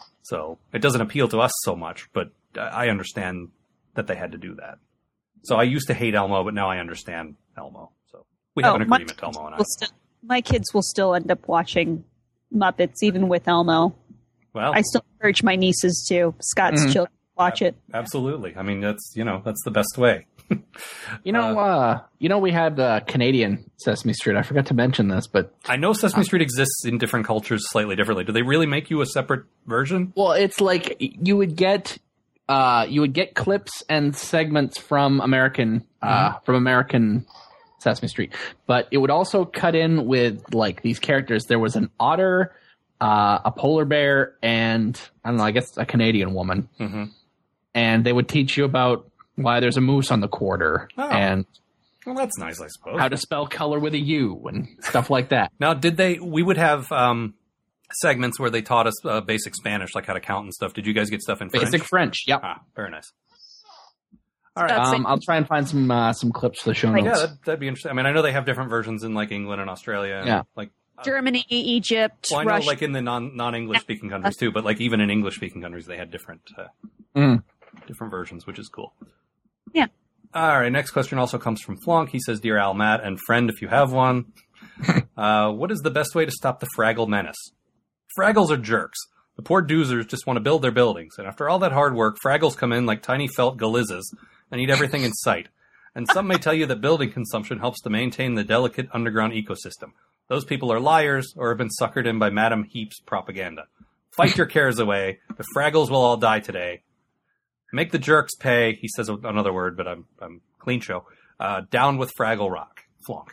So it doesn't appeal to us so much, but I understand that they had to do that. So I used to hate Elmo, but now I understand Elmo. So we have Oh, an my agreement, Elmo and I. Will still, my kids will still end up watching Muppets, even with Elmo. Well, I still encourage my nieces to, Scott's Mhm. children, to watch it. absolutely. I mean, that's, you know, that's the best way. You know, uh, you know, we had uh, Canadian Sesame Street. I forgot to mention this, but I know Sesame Street exists in different cultures slightly differently. Do they really make you a separate version? well, it's like you would get, uh, you would get clips and segments from American, uh, from American Sesame Street, but it would also cut in with like these characters. There was an otter, uh, a polar bear, and I don't know, I guess a Canadian woman, Mm-hmm. and they would teach you about why there's a moose on the quarter Oh. and Well, that's nice, I suppose. how to spell color with a U and stuff like that. Now, did they? We would have um, segments where they taught us uh, basic Spanish, like how to count and stuff. Did you guys get stuff in French? Basic French. Yep. Ah, very nice. All right. That's Um, I'll try and find some uh, some clips for the show notes. Yeah, that'd, that'd be interesting. I mean, I know they have different versions in like England and Australia. And, Yeah. Like, uh, Germany, Egypt, well, I know Russia. like in the non non English speaking countries too, but like even in English speaking countries, they had different uh, Mm. different versions, which is cool. Yeah. All right. Next question also comes from Flonk. He says, "Dear Al, Matt, and friend, if you have one, uh, what is the best way to stop the Fraggle menace? Fraggles are jerks. The poor doozers just want to build their buildings, and after all that hard work, Fraggles come in like tiny felt galizzas and eat everything in sight. And some may tell you that building consumption helps to maintain the delicate underground ecosystem. Those people are liars or have been suckered in by Madam Heap's propaganda. Fight your cares away. The Fraggles will all die today. Make the jerks pay." He says another word, but I'm I'm clean show. Uh, down with Fraggle Rock. Flonk.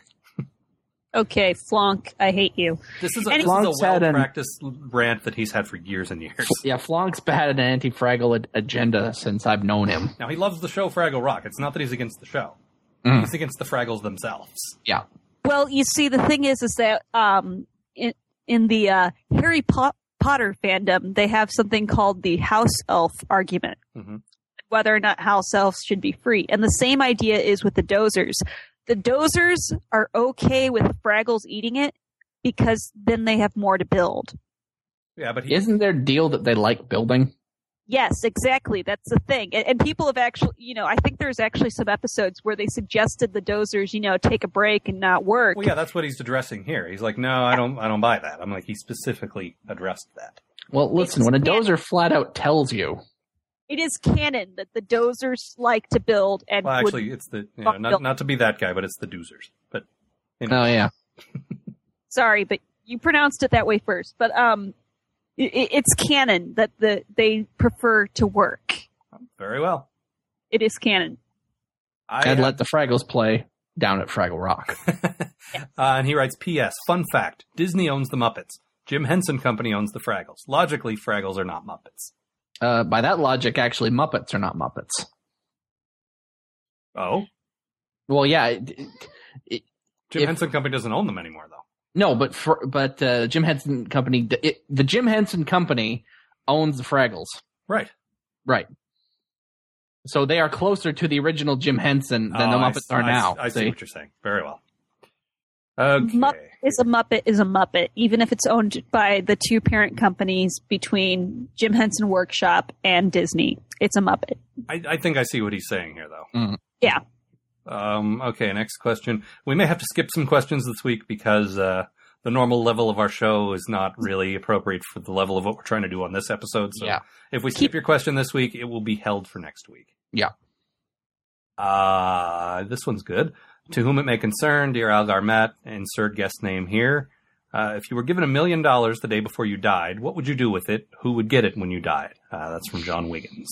Okay, Flonk, I hate you. This is a, And this is a Flonk's had an- well-practiced rant that he's had for years and years. Yeah, Flonk's had an anti-Fraggle ad- agenda since I've known him. Now, he loves the show Fraggle Rock. It's not that he's against the show. Mm. He's against the Fraggles themselves. Yeah. Well, you see, the thing is, is that um, in, in the uh, Harry Po- Potter fandom, they have something called the house elf argument, hmm whether or not house elves should be free. And the same idea is with the dozers. The dozers are okay with Fraggles eating it because then they have more to build. Yeah, but he, Isn't their deal that they like building? Yes, exactly. That's the thing. And, and people have actually, you know, I think there's actually some episodes where they suggested the dozers, you know, take a break and not work. well, yeah, that's what he's addressing here. He's like, no, I don't, I don't buy that. I'm like, he specifically addressed that. Well, listen, when a Yeah. dozer flat out tells you, It is canon that the dozers like to build and Well, would- actually, it's the you know, not not to be that guy, but it's the doozers. But oh yeah, sorry, but you pronounced it that way first. But um, it, it's canon that the they prefer to work. very well. It is canon. I, I'd let the Fraggles play down at Fraggle Rock. uh, and he writes, P S. Fun fact: Disney owns the Muppets. Jim Henson Company owns the Fraggles. Logically, Fraggles are not Muppets. Uh, by that logic, actually, Muppets are not Muppets. Oh, Well, yeah, it, it, it, Jim If- Henson Company doesn't own them anymore, though. no, but for, but uh, Jim Henson Company, it, the Jim Henson Company owns the Fraggles, Right. right? So they are closer to the original Jim Henson than the Oh, I Muppets s- are I s- now. I see see? what you're saying. Very well. Okay. Mupp- is a Muppet is a Muppet, even if it's owned by the two parent companies between Jim Henson Workshop and Disney. It's a Muppet. I, I think I see what he's saying here, though. Yeah. Um, okay, next question. We may have to skip some questions this week because uh, the normal level of our show is not really appropriate for the level of what we're trying to do on this episode. So Yeah. if we skip your question this week, it will be held for next week. Yeah. Uh, this one's good. To whom it may concern, dear Algar Matt, insert guest name here. Uh, if you were given a million dollars the day before you died, what would you do with it? Who would get it when you died? Uh, that's from John Wiggins.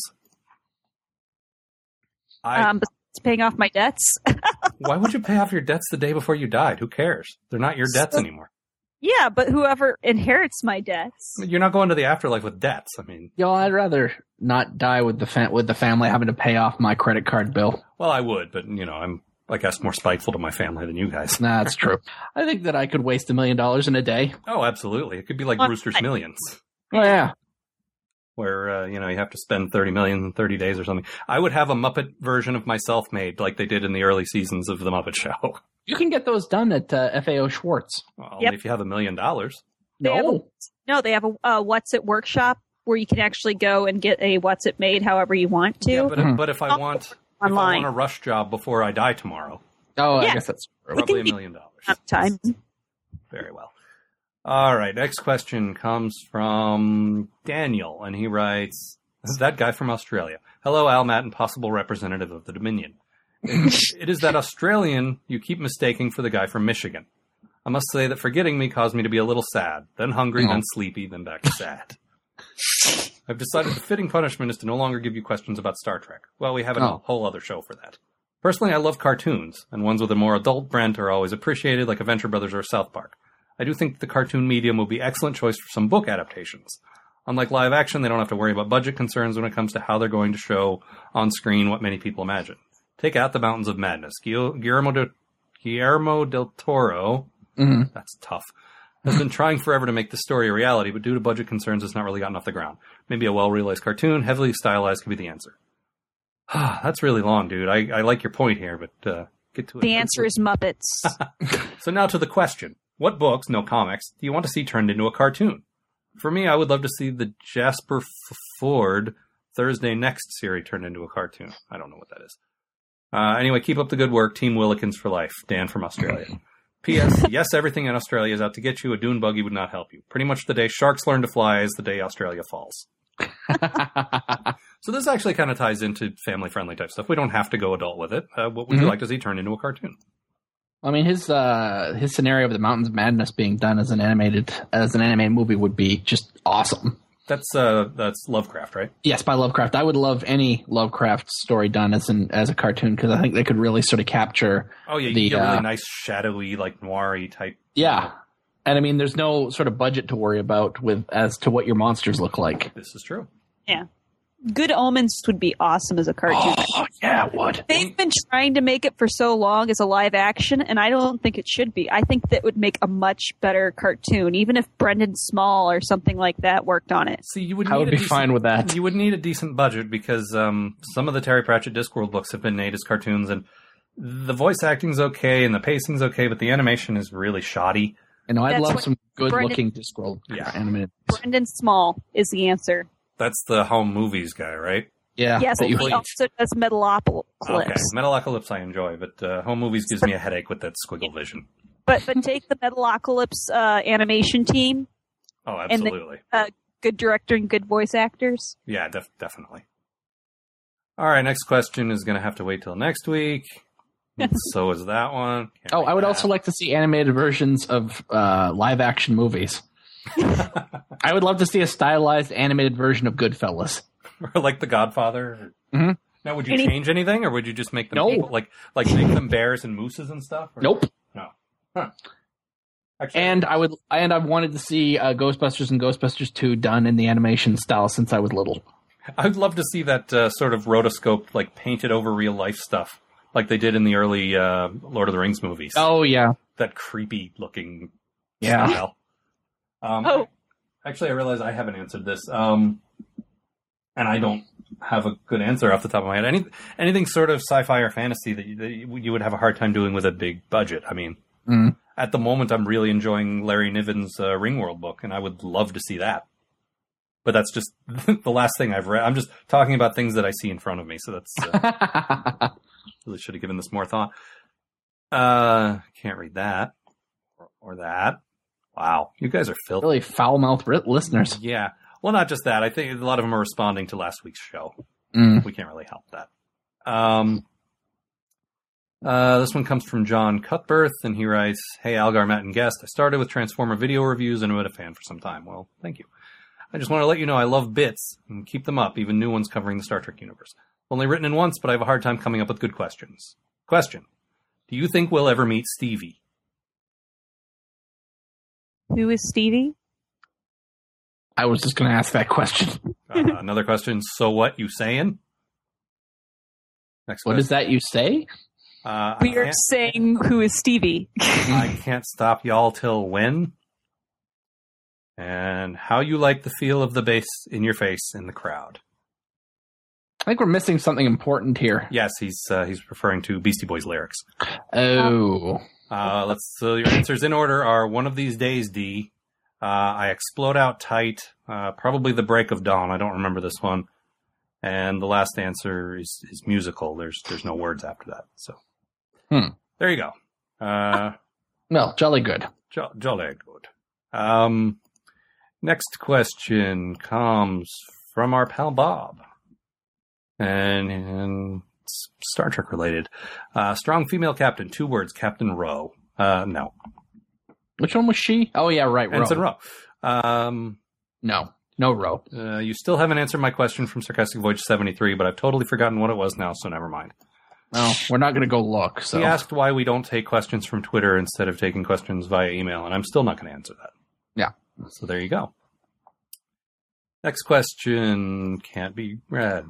I, Um, besides paying off my debts. why would you pay off your debts the day before you died? Who cares? They're not your debts anymore. Yeah, but whoever inherits my debts. You're not going to the afterlife with debts. I mean, Yo, I'd rather not die with the fa- with the family having to pay off my credit card bill. well, I would, but, you know, I'm, I guess, more spiteful to my family than you guys. Nah, that's true. I think that I could waste a million dollars in a day. Oh, absolutely. It could be like Well, Brewster's I- Millions, Oh yeah. where, uh, you know, you have to spend thirty million in thirty days or something. I would have a Muppet version of myself made like they did in the early seasons of The Muppet Show. You can get those done at uh, F A O Schwartz. Well, Yep. only if you have a million dollars. They have a- No. No, they have a uh, What's It workshop where you can actually go and get a What's It made however you want to. Yeah, but, Mhm. but if I want, if I Online. want a rush job before I die tomorrow, Oh, I Yeah. guess that's true. We probably a can- million dollars. Enough time. Very well. All right. Next question comes from Daniel, and he writes, "This is that guy from Australia. Hello, Al, Matt, and possible representative of the Dominion. It is that Australian you keep mistaking for the guy from Michigan. I must say that forgetting me caused me to be a little sad, then hungry, Oh. then sleepy, then back to sad. I've decided the fitting punishment is to no longer give you questions about Star Trek. Well, we have a Oh. whole other show for that. Personally, I love cartoons, and ones with a more adult bent are always appreciated, like Adventure Brothers or South Park. I do think the cartoon medium would be excellent choice for some book adaptations. Unlike live action, they don't have to worry about budget concerns when it comes to how they're going to show on screen what many people imagine. Take out the Mountains of Madness. Guil- Guillermo, de- Guillermo del Toro, hmm that's tough, has been trying forever to make the story a reality, but due to budget concerns, it's not really gotten off the ground. Maybe a well-realized cartoon, heavily stylized, could be the answer." That's really long, dude. I, I like your point here, but uh, get to it. The answer is Muppets. So now to the question. What books, no comics, do you want to see turned into a cartoon? For me, I would love to see the Jasper F- Ford Thursday Next series turned into a cartoon. I don't know what that is. Uh, anyway, keep up the good work. Team Willikins for life. Dan from Australia. P S. Yes, everything in Australia is out to get you. A dune buggy would not help you. Pretty much the day sharks learn to fly is the day Australia falls. So this actually kind of ties into family-friendly type stuff. We don't have to go adult with it. Uh, what would Mhm. you like to see turned into a cartoon? I mean, his uh, his scenario of the Mountains of Madness being done as an animated as an animated movie would be just awesome. That's uh, that's Lovecraft, right? Yes, by Lovecraft. I would love any Lovecraft story done as an as a cartoon because I think they could really sort of capture. Oh yeah, you The, get really uh, nice, shadowy, like noir-y type. Yeah, and I mean, there's no sort of budget to worry about with as to what your monsters look like. This is true. Good Omens would be awesome as a cartoon. Oh yeah, it would. They've been trying to make it for so long as a live action, and I don't think it should be. I think that would make a much better cartoon, even if Brendan Small or something like that worked on it. See, you would. I Need would a be decent, fine with that. You would need a decent budget because um, some of the Terry Pratchett Discworld books have been made as cartoons, and the voice acting's okay and the pacing's okay, but the animation is really shoddy. You know, I'd That's love what some good Brendan- looking Discworld Yeah. animated. Brendan Small is the answer. That's the home movies guy, right? Yeah, yes, but and you- he also does Metalocalypse. Okay, Metalocalypse I enjoy, but uh, home movies gives me a headache with that squiggle vision. But but take the Metalocalypse uh, animation team, Oh, And the- absolutely. good director and good voice actors. Yeah, def- definitely. All right, next question is going to have to wait till next week. So is that one. Can't Oh, read I would that. also like to see animated versions of uh, live action movies. I would love to see a stylized animated version of Goodfellas. Or like The Godfather. Mhm. Now, would you Any- change anything, or would you just make them No. people, like like make them bears and mooses and stuff? Or- Nope. No. Huh. Actually, And I would, and I've wanted to see uh, Ghostbusters and Ghostbusters two done in the animation style since I was little. I'd love to see that uh, sort of rotoscoped, like painted over real life stuff, like they did in the early uh, Lord of the Rings movies. Oh yeah, That creepy looking yeah. style. Um, Oh. Actually, I realize I haven't answered this, um, and I don't have a good answer off the top of my head. Any anything sort of sci-fi or fantasy that you, that you you would have a hard time doing with a big budget. I mean, Mm. at the moment, I'm really enjoying Larry Niven's uh, Ringworld book, and I would love to see that. But that's just the last thing I've read. I'm just talking about things that I see in front of me. So that's uh, Really should have given this more thought. Uh, can't read that. Or, or that. Wow. You guys are filthy. Really foul-mouthed ri- listeners. Yeah. Well, not just that. I think a lot of them are responding to last week's show. Mm. We can't really help that. Um, uh, this one comes from John Cutbirth, and he writes, "Hey, Algar, Matt, and guest. I started with Transformer video reviews and have been a fan for some time." Well, thank you. "I just want to let you know I love bits and keep them up, even new ones covering the Star Trek universe. Only written in once, but I have a hard time coming up with good questions. Question. Do you think we'll ever meet Stevie?" Who is Stevie? I was just going to ask that question. Uh, another question. So what you saying? Next What question. is that you say? Uh, We I are can't- saying who is Stevie. I can't stop y'all till when? And how you like the feel of the bass in your face in the crowd? I think we're missing something important here. Yes, he's uh, he's referring to Beastie Boys lyrics. Oh. Uh, let's. So your answers in order are one of these days, D. Uh, I explode out tight. Uh, probably the break of dawn. I don't remember this one. And the last answer is, is musical. There's there's no words after that. So Hmm. there you go. Uh, Well, jolly good. jo- jolly good. Um, next question comes from our pal Bob, and, and it's Star Trek related. Uh, strong female captain. Two words. Captain Rowe. Uh, no. Which one was she? Oh, yeah, right. Ensign Roe. Rowe. Um, No. No Roe. uh, you still haven't answered my question from Sarcastic Voyage seventy-three, but I've totally forgotten what it was now, so never mind. Well, we're not going to go look. So He asked why we don't take questions from Twitter instead of taking questions via email, and I'm still not going to answer that. Yeah. So there you go. Next question can't be read.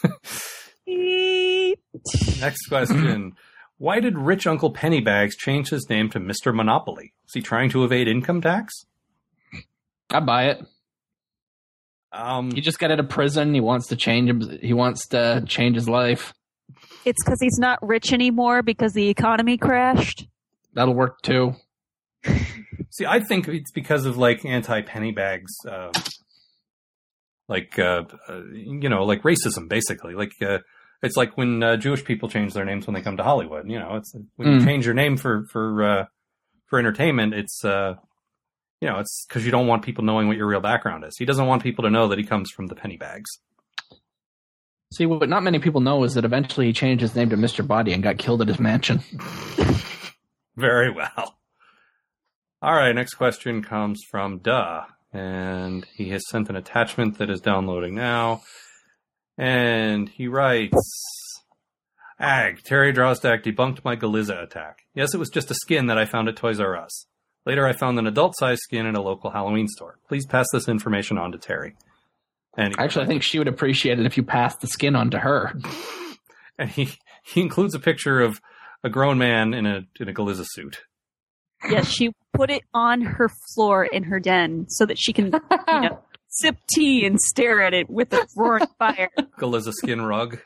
Next question. Why did rich Uncle Pennybags change his name to Mister Monopoly? Is he trying to evade income tax? I buy it. Um, He just got out of prison. He wants to change him. He wants to change his life. It's because he's not rich anymore because the economy crashed. That'll work too. See, I think it's because of like anti-Pennybags, uh, like uh, uh, you know, like racism, basically. Like uh, it's like when uh, Jewish people change their names when they come to Hollywood. You know, it's when you Mm. change your name for for uh, for entertainment. It's uh, you know, it's because you don't want people knowing what your real background is. He doesn't want people to know that he comes from the Pennybags. See, what not many people know is that eventually he changed his name to Mister Body and got killed at his mansion. Very well. All right, next question comes from Duh, and he has sent an attachment that is downloading now. And he writes, Ag, Terry Drozdak debunked my Galiza attack. Yes, it was just a skin that I found at Toys R Us. Later, I found an adult-sized skin at a local Halloween store. Please pass this information on to Terry. And he, Actually, I think she would appreciate it if you passed the skin on to her. and he, he includes a picture of a grown man in a in a Galiza suit. Yes, she put it on her floor in her den so that she can, you know, sip tea and stare at it with a roaring fire. Galiza skin rug.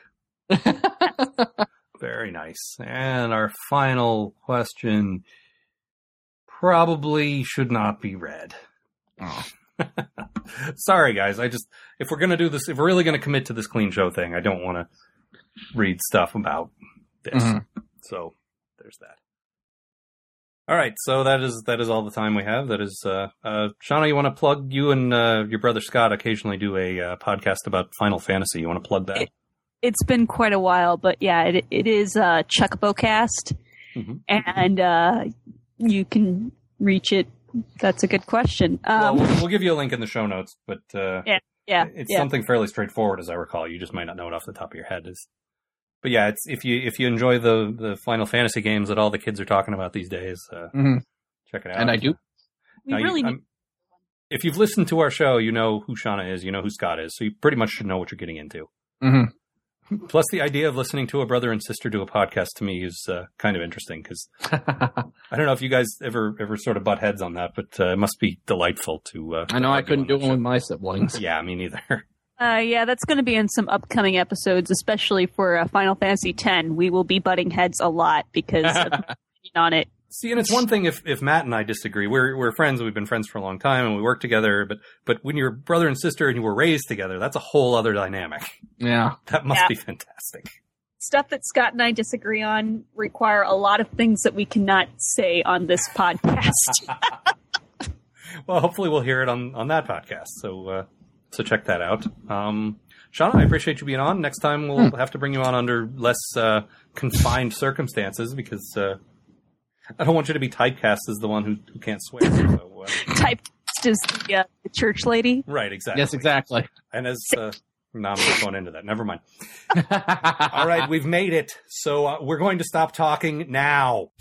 Very nice. And our final question probably should not be read. Oh. Sorry, guys. I just, if we're going to do this, if we're really going to commit to this clean show thing, I don't want to read stuff about this. Mhm. So there's that. All right. So that is, that is all the time we have. That is, uh, uh, Shauna, you want to plug, you and, uh, your brother Scott occasionally do a uh, podcast about Final Fantasy. You want to plug that? It- It's been quite a while, but yeah, it, it is uh, Chuckabocast, Mhm. and uh, you can reach it. That's a good question. Well, Um, we'll, we'll give you a link in the show notes, but uh, Yeah, yeah, it's yeah. something fairly straightforward, as I recall. You just might not know it off the top of your head. Is, but yeah, it's if you if you enjoy the the Final Fantasy games that all the kids are talking about these days, uh, Mhm. check it out. And I do. we Now, you- really need. I'm- if you've listened to our show, you know who Shauna is, you know who Scott is, so you pretty much should know what you're getting into. hmm Plus, the idea of listening to a brother and sister do a podcast to me is uh, kind of interesting because I don't know if you guys ever ever sort of butt heads on that, but uh, it must be delightful to. Uh, I know I argue couldn't on do that it with my siblings. show. Yeah, me neither. Uh, yeah, that's going to be in some upcoming episodes, especially for uh, Final Fantasy X. We will be butting heads a lot because of my opinion on it. See, and it's one thing if, if Matt and I disagree. We're we're friends. We've been friends for a long time, and we work together. But but when you're brother and sister and you were raised together, that's a whole other dynamic. Yeah. That must Yeah. be fantastic. stuff that Scott and I disagree on require a lot of things that we cannot say on this podcast. Well, hopefully we'll hear it on, on that podcast. So uh, so check that out. Um, Shauna, I appreciate you being on. Next time we'll hmm. have to bring you on under less uh, confined circumstances because uh, I don't want you to be typecast as the one who, who can't swear. So, uh, typecast as the, uh, the church lady? Right, exactly. Yes, exactly. And as... Uh, no, I'm not going into that. Never mind. All right, we've made it. So uh, we're going to stop talking now.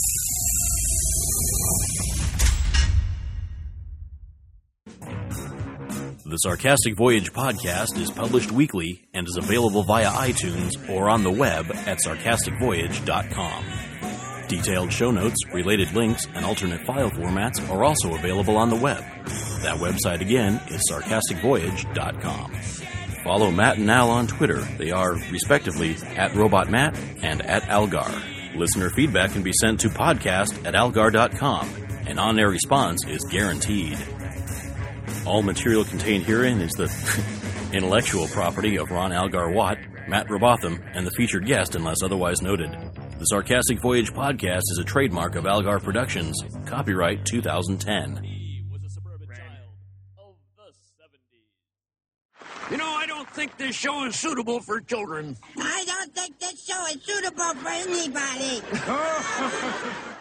The Sarcastic Voyage podcast is published weekly and is available via iTunes or on the web at sarcastic voyage dot com. Detailed show notes, related links, and alternate file formats are also available on the web. That website again is sarcastic voyage dot com. Follow Matt and Al on Twitter. They are, respectively, at RobotMatt and at Algar. Listener feedback can be sent to podcast at algar dot com. An on-air response is guaranteed. All material contained herein is the intellectual property of Ron Algar Watt, Matt Robotham, and the featured guest unless otherwise noted. The Sarcastic Voyage podcast is a trademark of Algar Productions. Copyright two thousand ten. You know, I don't think this show is suitable for children. I don't think this show is suitable for anybody.